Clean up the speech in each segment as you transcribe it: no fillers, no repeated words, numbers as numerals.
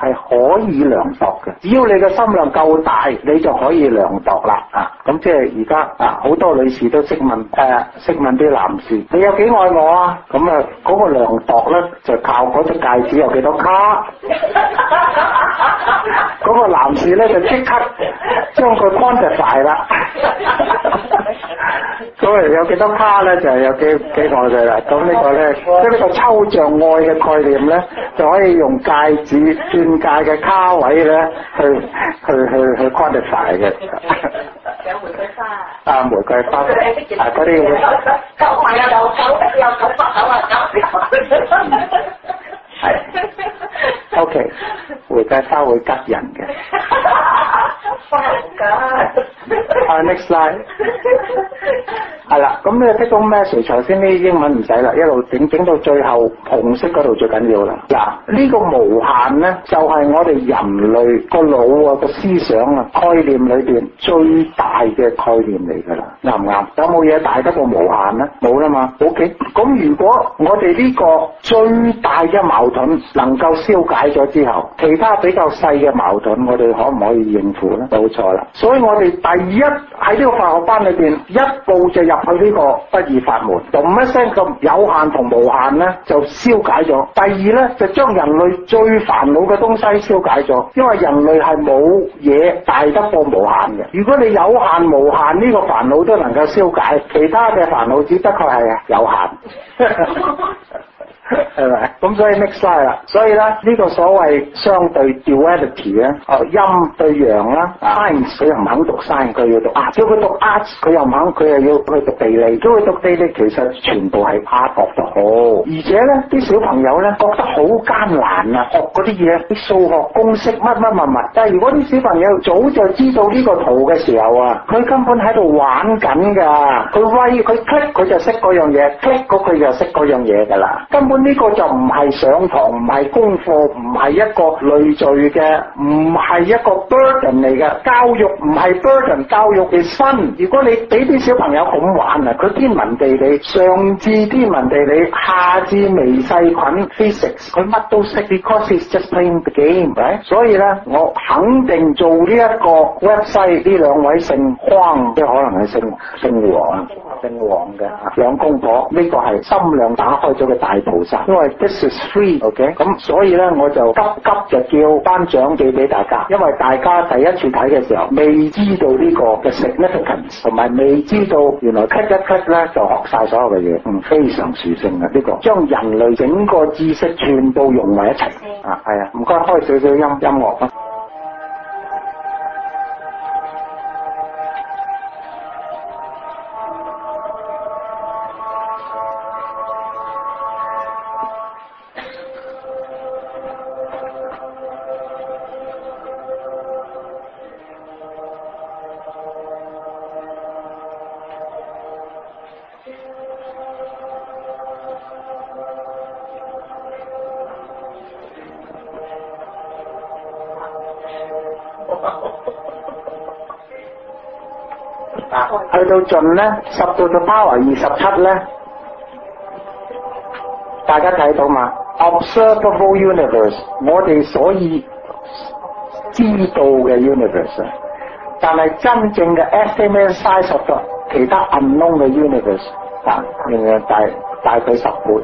係可以量度嘅，只要你嘅心量夠大，你就可以量度啦啊！咁即係而家啊，好多女士都識問啲男士，你有幾愛我啊？咁啊，嗰個量度咧就靠嗰隻戒指有幾多卡，嗰個男士咧就即刻將佢 quantify 啦。咁啊有幾多卡咧，就係有幾愛佢啦。咁呢個咧，即係呢個抽象愛嘅概念咧，就可以用戒指鑽戒嘅卡位咧去 quantify 嘅。 有玫瑰花啊，玫瑰花啊，嗰啲夠埋啊，有900口啊， 係 OK， 玫瑰花會吉人嘅。Next slide 係啦，咁呢個 take home message 頭先啲英文唔使啦，一路整到最後紅色嗰度最緊要啦。嗱，呢個無限咧就係我哋人類個腦啊個思想啊概念裏邊最大嘅概念嚟㗎啦，啱唔啱？有冇嘢大得過無限咧？冇啦嘛。OK， 咁如果我哋呢個最大嘅矛盾能夠消解咗之後，其他比較細嘅矛盾我哋可唔可以應付咧？冇錯啦。所以我哋第一喺呢個化學班裏邊一步就入去呢個不二法門，咚一聲咁有限同無限咧就消解咗。第二咧就將人類最煩惱嘅東西消解咗，因為人類係冇嘢大得過無限嘅。如果你有限無限呢個煩惱都能夠消解，其他嘅煩惱只的確係有限。係咪？咁所以 next slide 啦。所以咧呢個所謂相對 duality 咧，陰對陽啦。science 佢又唔肯讀 science， 佢要讀 art。叫佢讀 art， 佢又唔肯，佢又要去讀地理。叫佢讀地理，其實全部係 part of the whole。而且咧啲小朋友咧覺得好艱難啊，學嗰啲嘢，啲數學公式乜乜。但係如果啲小朋友早就知道呢個圖嘅時候啊，佢根本喺度玩緊㗎。佢 click 佢就識嗰樣嘢 ，click 嗰佢就識嗰樣嘢㗎啦。根本呢個就唔係上堂，唔係功課，唔係一個累贅嘅，唔係一個 burden 嚟嘅。教育唔係 burden， 教育係fun。如果你俾啲小朋友咁玩啊，佢天文地理，上至天文地理，下至微細菌 physics， 佢乜都識 because he's just playing the game。所以咧，我肯定做呢一個 website 呢兩位姓匡，即係可能係姓黃嘅兩公婆，呢個係心量打開咗嘅大菩薩。因為 this is free，OK， 咁所以咧我就急就叫頒獎寄俾大家，因為大家第一次睇嘅時候未知道呢個嘅 significance， 同埋未知道原來 click 一 click 咧就學晒所有嘅嘢，非常殊勝嘅呢個，將人類整個知識全部融為一齊啊，係啊，唔該開少少音樂啊。去到盡咧，10到the power 27咧，大家睇到嘛 ？Observable universe， 我哋所以知道嘅 universe， 但係真正嘅 estimate size of the 其他 unknown 嘅 universe 啊，大佢10倍。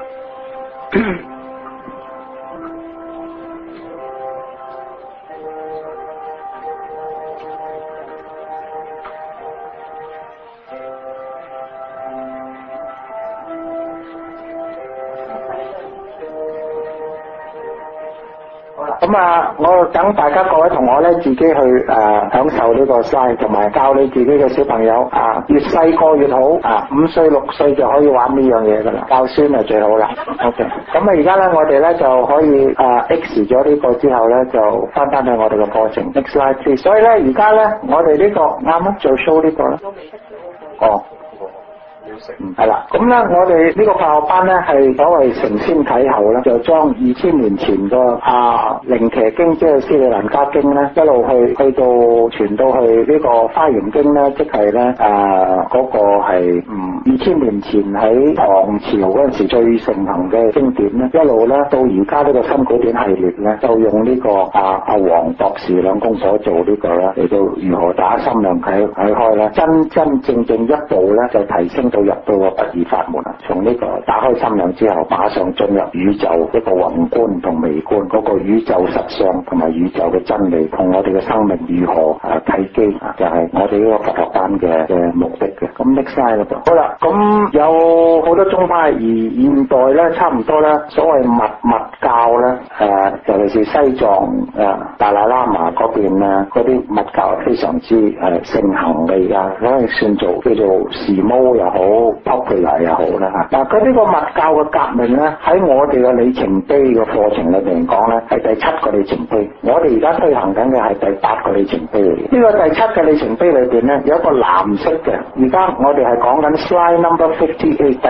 咁啊，我等大家各位同學咧自己去享受呢個 slide， 同埋教你自己嘅小朋友啊，越細個越好啊，5歲6歲就可以玩呢樣嘢噶啦，教孫就最好啦。OK， 咁啊而家咧我哋咧就可以X 咗呢個之後咧就翻去我哋嘅課程 Next slide please。所以咧而家咧我哋呢個啱啱做 show 呢個咧。哦。 係啦，咁咧我哋呢個化學班咧係所謂承先啟後咧，就將2000年前個靈騎經即係斯里蘭卡經咧，一路去到傳到去呢個花園經咧，即係咧嗰個係2000年前喺唐朝嗰陣時最盛行嘅經典咧，一路咧到而家呢個新古典系列咧，就用呢個黃博士兩公所做呢個咧嚟到如何打心量啟開咧，真正一步咧就提升到入到個不二法門啊！從呢個打開心量之後，馬上進入宇宙一個宏觀同微觀，嗰個宇宙實相同埋宇宙嘅真理，同我哋嘅生命如何契機啊！就係我哋呢個佛學班嘅目的嘅。咁 next slide 嗰度，好啦，咁有好多宗派，而現代咧差唔多咧，所謂密教咧，尤其是西藏達賴喇嘛嗰邊咧，嗰啲密教非常之盛行嘅而家，可以算做叫做時髦又好 popular 又好啦嚇。嗱，佢呢個密教嘅革命咧，喺我哋嘅里程碑嘅課程裏邊講咧，係第7個里程碑。我哋而家推行緊嘅係第8個里程碑嚟嘅。呢個第7個里程碑裏邊咧，有一個藍色嘅。而家我哋係講緊 slide number 58第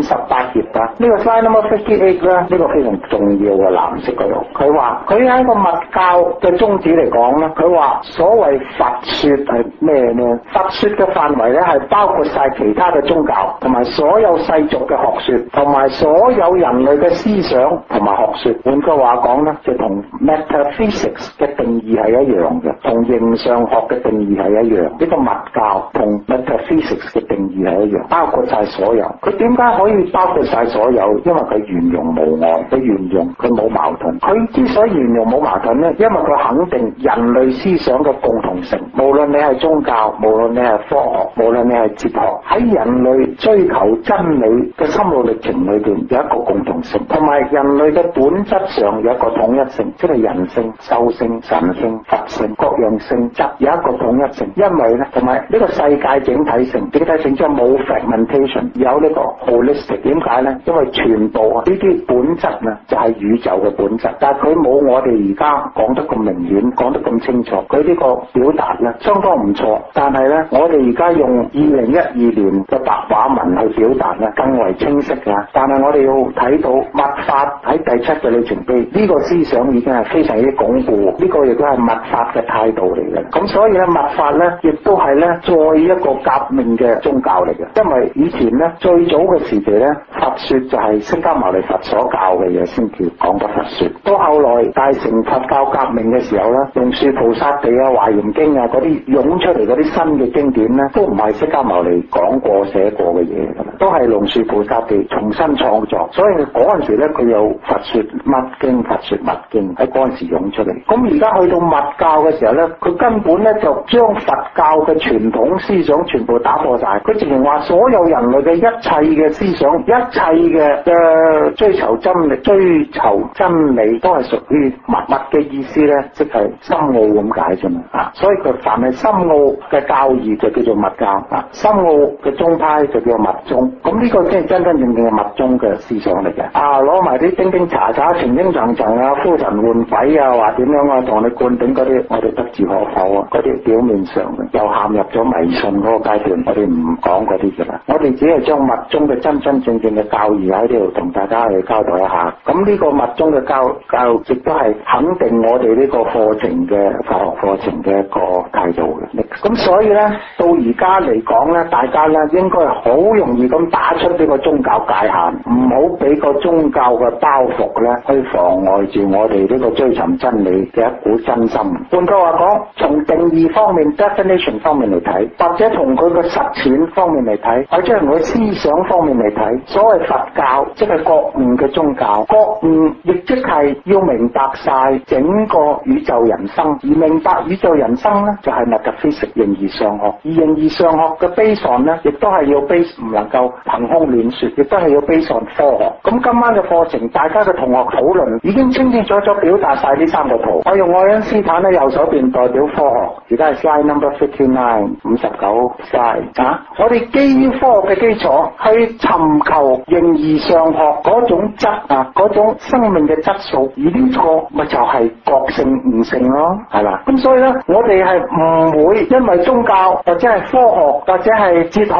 58頁啊。呢個 slide number 58咧，呢個非常重要嘅藍色嗰度。佢話佢喺一個密教嘅宗旨嚟講咧，佢話所謂佛說係咩呢？佛說嘅範圍咧係包括晒其他嘅宗教，同埋所有世俗嘅學說，同埋所有人類嘅思想同埋學說。換句話講咧，就同 metaphysics 嘅定義係一樣嘅，同形上學嘅定義係一樣。呢個密教同 metaphysics 嘅定義係一樣，包括晒所有。佢點解可以包括晒所有？因為佢圓融無礙，佢圓融，佢冇矛盾。佢之所以圓融冇矛盾咧，因為佢肯定人類思想嘅共同性。無論你係宗教，無論你係科學，無論你係哲學，喺人類追求真理嘅心路歷程裏邊有一個共同性，同埋人類嘅本質上有一個統一性，即係人性、獸性、神性、佛性各樣性質有一個統一性。因為咧，同埋呢個世界整體性即係冇 fragmentation， 有呢個 holistic。點解咧？因為全部呢啲本質啊，就係宇宙嘅本質，但係佢冇我哋而家講得咁明顯，講得咁清楚。佢呢個表達咧相當唔錯，但係咧我哋而家用2012年嘅白話文去表達咧更為清晰啊！但係我哋要睇到密法喺第7嘅里程碑，呢個思想已經係非常之鞏固，呢個亦都係密法嘅態度嚟嘅。咁所以咧密法咧亦都係咧再一個革命嘅宗教嚟嘅，因為以前咧最早嘅時期咧佛說就係釋迦牟尼佛所教嘅嘢先叫講得佛說，到後來大乘佛教革命嘅時候咧，龍樹菩薩地啊、華嚴經啊嗰啲湧出嚟嗰啲新嘅經典咧，都唔係釋迦牟尼講過寫過嘅嘢，都係龍樹菩薩地重新創作。所以嗰陣時咧，佢有佛說乜經、佛說乜經喺嗰陣時湧出嚟。咁而家去到密教嘅時候咧，佢根本咧就將佛教嘅傳統思想全部打破晒。佢直情話所有人類嘅一切嘅思想、一切嘅追求真理都係屬於密嘅意思咧，即係深奧咁解啫嘛。所以佢凡係深奧嘅教義就叫做密教，深奧嘅宗派就叫做密宗。咁呢個先係真真正正嘅密宗嘅思想嚟嘅。攞埋啲叮叮查查、情精層層啊、呼神喚鬼啊，話點樣啊，同你灌頂嗰啲，我哋不置可否啊！嗰啲表面上嘅又陷入咗迷信嗰個階段，我哋唔講嗰啲嘅啦。我哋只係將密宗嘅真真正正嘅教義喺呢度同大家去交代一下。咁呢個密宗嘅教育亦都係肯定我哋呢個課程嘅佛學課程嘅一個態度嘅。咁所以咧，到而家嚟講咧，大家咧應該係好容易咁打出呢個宗教界限，唔好俾個宗教嘅包袱咧去妨礙住我哋呢個追尋真理嘅一股真心。換句話講，從定義方面 definition 方面嚟睇，或者從佢嘅實踐方面嚟睇，或者從佢思想方面嚟睇，所謂佛教即係覺悟嘅宗教，覺悟亦即係要明白晒整個宇宙人生，而明白宇宙人生咧就係 metaphysics 形而上學，而形而上學嘅 base on 咧亦都係要 base 唔能夠憑空亂說，亦都係要 base on 科學。咁今晚嘅課程，大家嘅同學討論已經清清楚楚表達晒呢3個圖。我用愛因斯坦咧右手邊代表科學，而家係 slide number 59 59 slide。我哋基於科學嘅基礎去尋求形而上學嗰種質嗰種生命嘅質素，而呢個咪就係覺性悟性咯，係啦。咁所以咧，我哋係唔會因為宗教或者係科學或者係哲學或者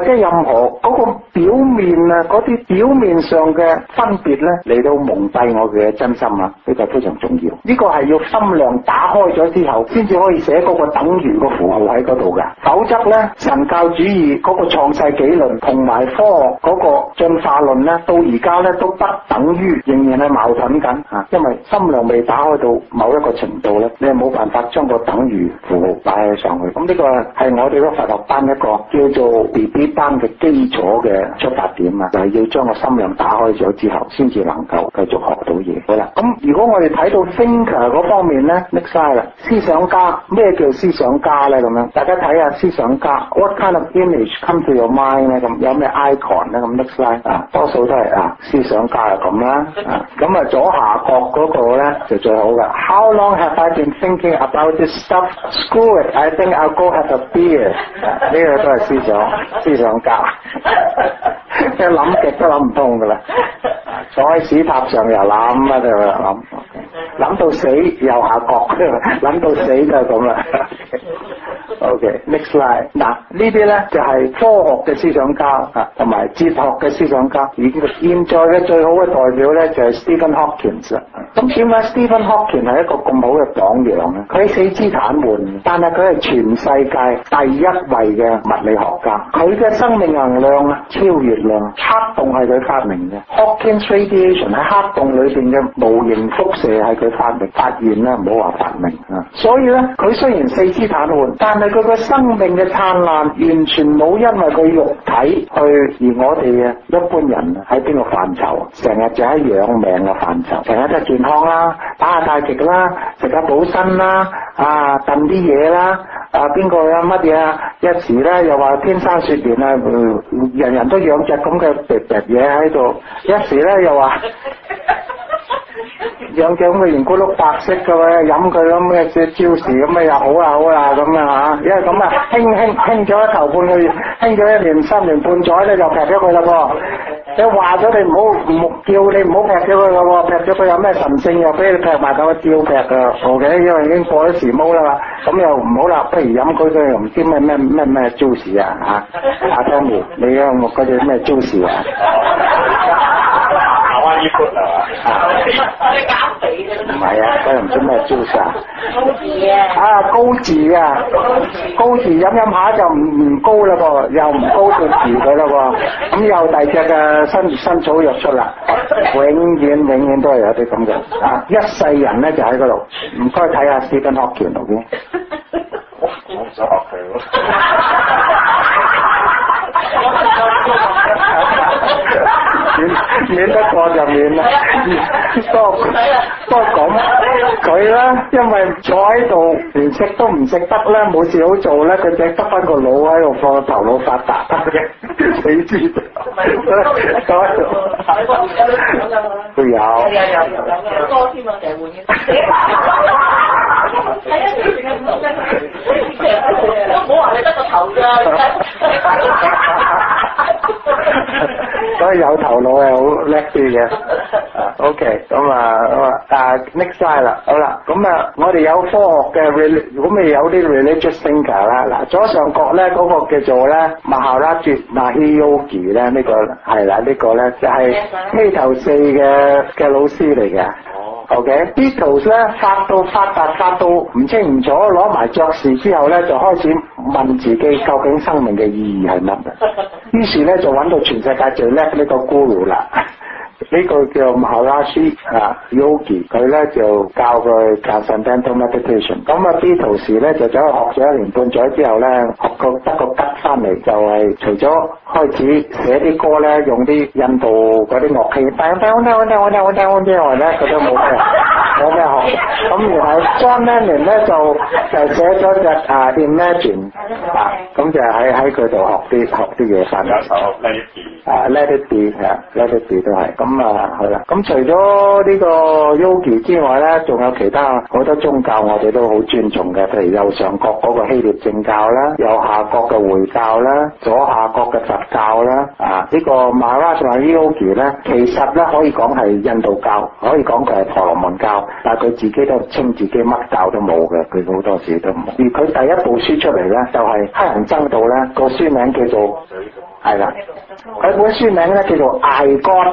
嘅任何嗰個表面啊，嗰啲表面上嘅分別咧，嚟到蒙蔽我嘅真心啊，呢個非常重要。呢個係要心量打開咗之後，先至可以寫嗰個等於個符號喺嗰度㗎。否則咧，神教主義嗰個創世紀論同埋科學嗰個進化論咧，到而家咧都不等於，仍然係矛盾緊啊！因為心量未打開到某一個程度咧，你係冇辦法將個等於符號擺上去。咁呢個係我哋個佛學班一個叫做 BB 班嘅基礎嘅出發點啊，就係要將個心量打開咗之後，先至能夠繼續學到嘢。好啦，咁如果我哋睇到 thinker 嗰方面咧 next slide 啦，思想家，咩叫思想家咧？咁樣大家睇下思想家 ，what kind of image come to your mind 咧？咁有咩 icon 咧？咁 next slide 啊，多數都係思想家係咁啦，咁左下角嗰個咧就最好嘅。How long have I been thinking about this stuff? Screw it, I think I'll go have a beer。呢個都係思想家，即係諗極都諗唔通噶啦。坐喺屎塔上又諗啊，就諗到死右下角，諗到死就咁啦。OK，next slide。嗱，呢啲咧就係科學嘅思想家同埋哲學嘅思想家。而現在嘅最好嘅代表咧就係 Stephen Hawking 啦。咁點解 Stephen Hawking 係一個咁好嘅榜樣咧？佢四肢癱瘓，但係佢係全世界第一位嘅物理學家。佢嘅生命能量超越量，黑洞係佢發明嘅。Hawking radiation 喺黑洞裏邊嘅無形輻射係佢發現啦，唔好話發明啊。所以咧，佢雖然四肢癱瘓，但係佢個生命嘅燦爛完全冇因為佢肉體去，而我哋一般人喺邊個範疇？成日就喺養命嘅範疇，成日都係健康啦，打下太極啦，食下補身啦，燉啲嘢啦，邊個有乜嘢啊？一時咧又話天生雪蓮啊，人人都養隻咁嘅嘢喺度，一時咧又話養隻咁嘅圓咕碌白色嘅喎，飲佢咁嘅招時咁又好啦咁啊，因為咁啊興咗一頭半個月，興咗1年3年半載咧就劈咗佢啦噃。你話咗你唔好叫你唔好劈咗佢咯喎，劈咗佢有咩神聖又俾你劈埋到照劈㗎，OK，因為已經過咗時髦啦嘛，咁又唔好啦，不如飲佢又唔知咩招時啊嚇，阿 Tommy 你有冇嗰隻咩招時啊？ 衣闊係嘛？ 你減肥啫。 唔係啊，佢唔知咩招式啊。 高字啊。 高字啊。高字飲下就唔高啦噃，又唔高到字佢啦喎。咁又第二隻嘅新草藥出啦，永遠都係有啲咁嘅。一世人咧就喺嗰度，唔該睇下Stephen Hawking度嘅。 我唔想學佢喎。 免得過就免啦，多講佢啦，因為坐喺度連食都唔食得咧，冇事好做咧，佢只得翻個腦喺度放，頭腦發達嘅，你知道？都有。 有多添啊，成日換嘅。係啊，都冇話你得個頭㗎。 所以有頭腦係好叻啲嘅。OK， 咁next slide 啦，好啦，咁我哋有科學嘅，咁咪有啲 religious thinker 啦。嗱，左上角咧嗰個叫做咧 Maharaji Yogi 咧，呢個係啦，呢個咧就係披頭四嘅老師嚟嘅。OK，Beatles 咧發達到唔清唔楚，攞埋爵士之後咧就開始問自己究竟生命嘅意義係乜？於是咧就揾到全世界最叻呢個 guru 啦。呢個叫 Maharaji Yogi， 佢咧就教佢 Transcendental Meditation。咁Beatles 咧就走去學咗1年半載之後咧，學個得個吉翻嚟，就係除咗開始寫啲歌咧，用啲印度嗰啲樂器，之外咧，佢都冇咩學。咁然後 John Lennon 咧就寫咗隻Imagine， 咁就喺佢度學啲嘢翻嚟。Let it be，Let it be 都係。咁好啦，咁除咗呢個 Yogi 之外咧，仲有其他好多宗教我哋都好尊重嘅，譬如右上角嗰個希臘正教啦，右下角嘅回教啦，左下角嘅佛教啦，呢個 Maharaji Yogi 咧，其實咧可以講係印度教，可以講佢係婆羅門教，但係佢自己都稱自己乜教都冇嘅，佢好多時都冇。而佢第一部書出嚟咧，就係黑人憎到咧，個書名叫做係啦，佢本書名咧叫做 I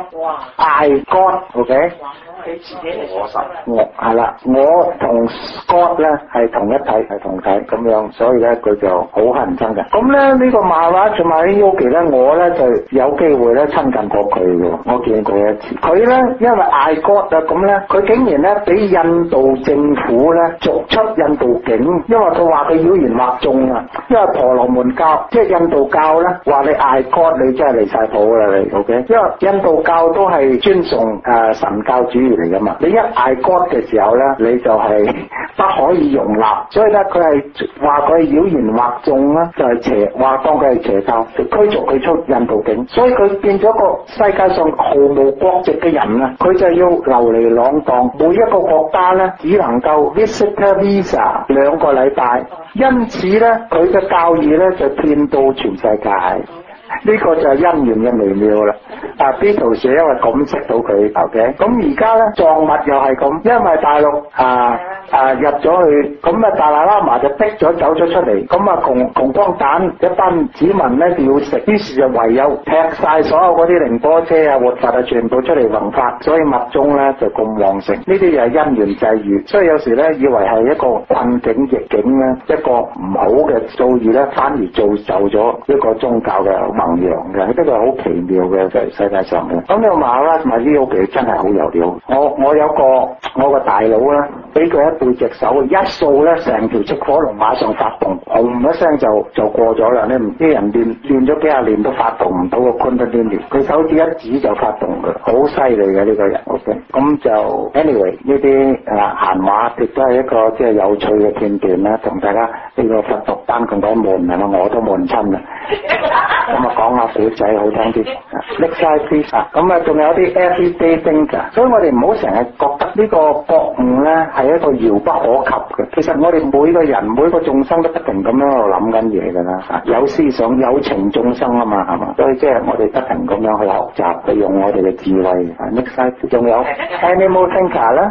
God，OK。我係啦，我同 God 咧係同一體，係同體咁樣，所以咧佢就好乞人憎嘅。咁咧呢個漫畫同埋呢 Yogi 咧，我咧就有機會咧親近過佢嘅，我見過一次。佢咧因為 I God 啊，咁咧佢竟然咧俾印度政府咧逐出印度境，因為佢話佢妖言惑眾啊。因為婆羅門教即係印度教咧話你 I God， 你真係離晒譜啦你 ，OK？ 因為印度教都係尊崇神教主義嚟噶嘛，你一 I God 嘅時候咧，你就係不可以容納，所以咧佢係話佢係妖言惑眾啦，就係邪話當佢係邪教，驅逐佢出印度境，所以佢變咗個世界上毫無國籍嘅人啊，佢就要流離浪蕩，每一個國家咧只能夠 visitor visa 2個禮拜，因此咧佢嘅教義咧就遍到全世界。呢個就係因緣嘅微妙啦。Beatles 因為咁識到佢 ，OK。咁而家咧藏物又係咁，因為大陸入咗去，咁大喇喇嘛就逼咗走咗出嚟，咁窮光蛋一班子民咧就要食，於是就唯有踢晒所有嗰啲寧波車啊、活佛啊，全部出嚟弘法，所以密宗咧就咁旺盛。呢啲又係因緣際遇，所以有時咧以為係一個困境逆境咧，一個唔好嘅遭遇咧，反而造就咗一個宗教嘅弘揚嘅，呢個係好奇妙嘅世界上嘅。咁呢個馬拉馬呢個真係好有料。我有我個大佬啦，俾佢一背隻手，一掃咧成條赤火龍馬上發動，轟一聲就過咗啦。你唔知人練咗幾廿年都發動唔到個 Kundalini，佢手指一指就發動嘅，好犀利嘅呢個人。OK， 咁就 anyway 呢啲閒話亦都係一個即係有趣嘅片段啦，同大家呢個佛讀單咁多悶係嘛，我都悶親啦。咁講下古仔好聽啲。Next slide please。咁仲有啲 everyday things，所以我哋唔好成日覺得呢個覺悟咧係一個遙不可及嘅。其實我哋每個人每個眾生都不停咁樣喺度諗緊嘢㗎啦。有思想有情眾生啊嘛，係嘛？所以即係我哋不停咁樣去學習，去用我哋嘅智慧。Next slide。仲有 animal thinker 啦。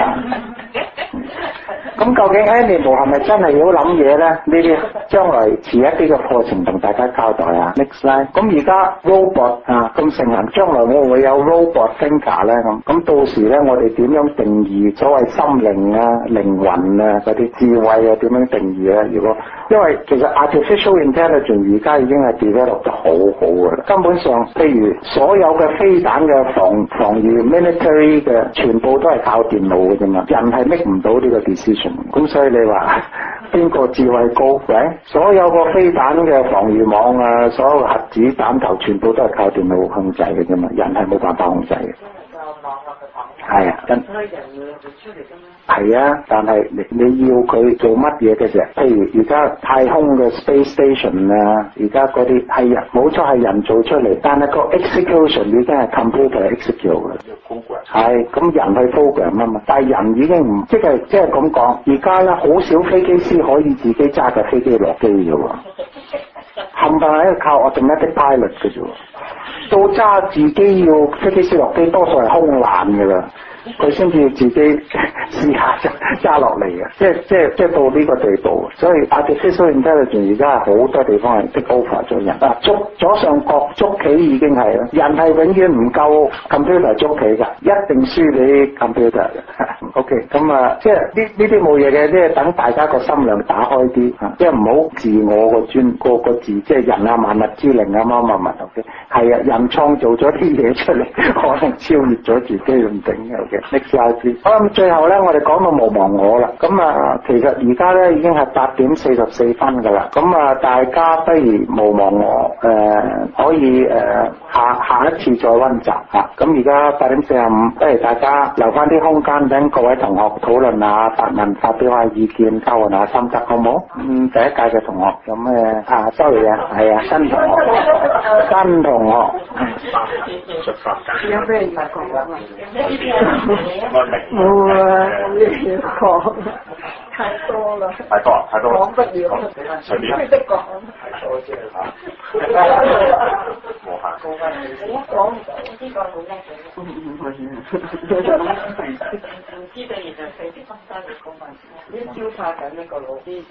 咁究竟 animal 係咪真係要諗嘢咧？呢啲將來遲一啲嘅課程同大家交代啊。Next slide。咁而家 robot 咁盛行，將來我會有 robot thinker 咧咁到時咧我哋點樣定義所謂心靈啊、靈魂啊嗰啲智慧啊點樣定義咧？如果因為其實 artificial intelligence 而家已經係 develop 得好好㗎啦，根本上譬如所有嘅飛彈嘅防禦 military 嘅全部都係靠電腦嘅啫嘛，人係 make 唔到呢個 decision。咁所以你話邊個智慧高？所有個飛彈嘅防禦網啊，所有核子彈頭全部都係靠電腦控制嘅啫嘛，人係冇辦法控制嘅。係啊，係啊，但係你要佢做乜嘢嘅時候，譬如而家太空嘅 space station 啊，而家嗰啲係人冇錯係人做出嚟，但係個 execution 已經係 computer execute 嘅。係咁人去 program 啊嘛，但係人已經唔即係咁講，而家咧好少飛機師可以自己揸架飛機落機嘅喎，冚唪唥係靠 automatic pilot 嘅啫喎。到揸自己要飛機師落機，多數係空難嘅啦，佢先至自己試下揸落嚟嘅，即係到呢個地步。所以 artificial intelligence 而家係好多地方係 take over 咗人。左上角捉棋已經係啦，人係永遠唔夠 computer 捉棋㗎，一定輸俾 computer 嘅。OK， 咁即係呢啲冇嘢嘅，即係等大家個心量打開啲，即係唔好自我個字，即係人啊萬物之靈啊乜乜乜。OK， 係啊，人創造咗啲嘢出嚟，可能超越咗自己咁整嘅。OK，next slide。好啦，最後咧，我哋講到無忘我啦。咁其實而家咧已經係8:44㗎啦。咁大家不如無忘我，可以下一次再溫習嚇。咁而家8:45，不如大家留翻啲空間等各位同學討論下、發問、發表下意見、交換下心得，好唔好？第一屆嘅同學有咩？sorry 啊，係啊，新同學。 出發緊。 有咩要講啊？ 冇啊，講太多啦。 太多。 講不了。 隨便。 識講。 太多啫嚇。冇限。 講唔到，呢個好叻嘅。唔知道原來佢啲分身嚟講話，啲招牌緊一個老師。